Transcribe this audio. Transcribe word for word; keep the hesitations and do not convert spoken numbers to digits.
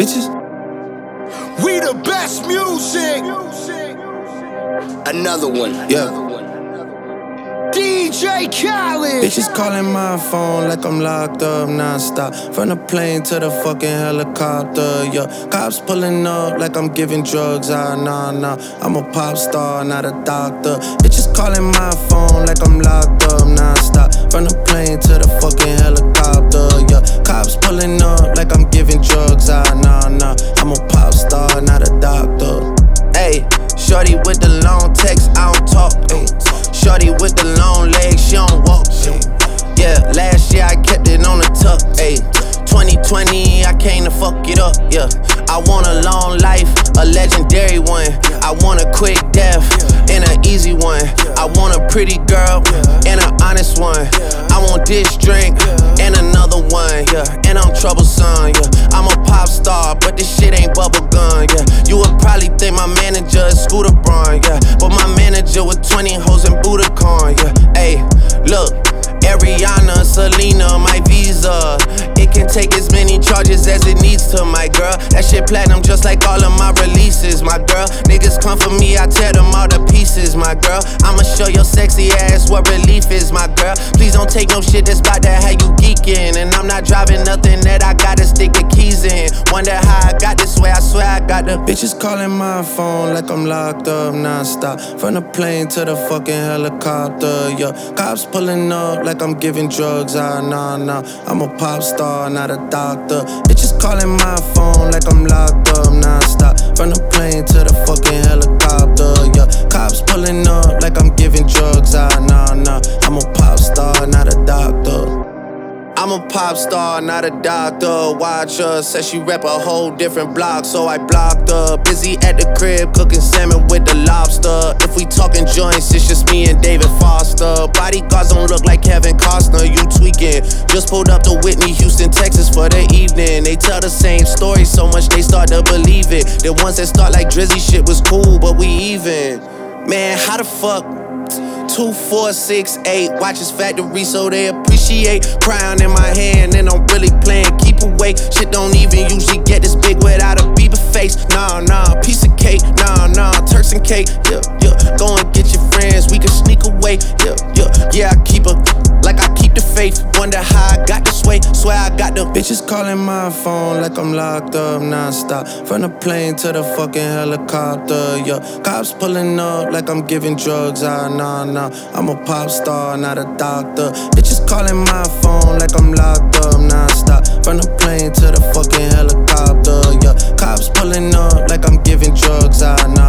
Bitches. We the best music. Another one. Yeah. D J Khaled. Bitches calling my phone like I'm locked up non-stop. From the plane to the fucking helicopter, yeah. Cops pulling up like I'm giving drugs, ah, nah, nah. I'm a pop star, not a doctor. Bitches calling my phone like I'm locked up non-stop. From the plane to the fucking helicopter, yeah. Cops pulling up like I'm giving drugs, ah, nah, nah. I'm a pop star, not a doctor. Ayy, shorty with the long text, I don't talk, ayy. Shorty with the long legs, she don't walk. Yeah, last year I kept it on the tuck. Ayy, twenty twenty, I came to fuck it up. Yeah, I want a long life, a legendary one. I want a quick death and an easy one. I want a pretty girl and an honest one. I want this drink and another one. Yeah, and I'm troublesome. Yeah, I'm a pop star, but this shit ain't bubblegum. Yeah, you would probably think my manager is Scooter Braun. Yeah, but my manager with twenty hoes and Budokan. Yeah, ayy, look. Ariana, Selena, my visa. It can take as many charges as it needs to, my girl. That shit platinum just like all of my releases, my girl. Niggas come for me, I tear them all to pieces, my girl. I'ma show your sexy ass what relief is, my girl. Please don't take no shit that's about that how you geeking. And I'm not driving nothing that I gotta stick the keys in. Wonder how I got this way, I swear I got the bitches calling my phone like I'm locked up non-stop. From the plane to the fucking helicopter, yeah. Cops pulling up like I'm giving drugs, ah, nah, nah. I'm a pop star, not a doctor. Bitches calling my phone like I'm locked up non-stop. From the plane to the fucking helicopter, yeah. Cops pulling up like I'm giving drugs, ah, nah, nah. I'm a pop star, not a doctor. I'm a pop star, not a doctor. Watch her, said she rep a whole different block, so I blocked her. Busy at the crib, cooking salmon with the lobster. If we talking joints, it's just me and David Foster. Bodyguards don't look like Kevin Costner, you tweaking. Just pulled up to Whitney, Houston, Texas for the evening. They tell the same story so much they start to believe it. The ones that start like Drizzy shit was cool, but we even. Man, how the fuck? Two, four, six, eight, watches factory so they appreciate. Crown in my hand and I'm really playing keep away. Shit don't even usually get this big without a Bieber face. Nah, nah, piece of cake. Nah, nah, Turks and cake. Yeah, yeah, go and get your friends, we can sneak away. Yeah, yeah, yeah, I keep her like I keep the faith. Wonder how I got this way, swear I got the bitches calling my phone like I'm locked up non-stop. From the plane to the fucking helicopter, yeah. Cops pulling up like I'm giving drugs, ah, nah, nah. I'm a pop star, not a doctor. Bitches calling my phone like I'm locked up non-stop. From the plane to the fucking helicopter, yeah. Cops pulling up like I'm giving drugs, ah, nah.